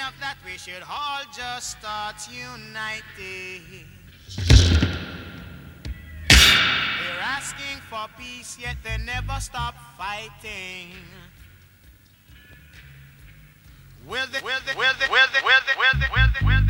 enough that we should all just start uniting. They're asking for peace, yet they never stop fighting. Will they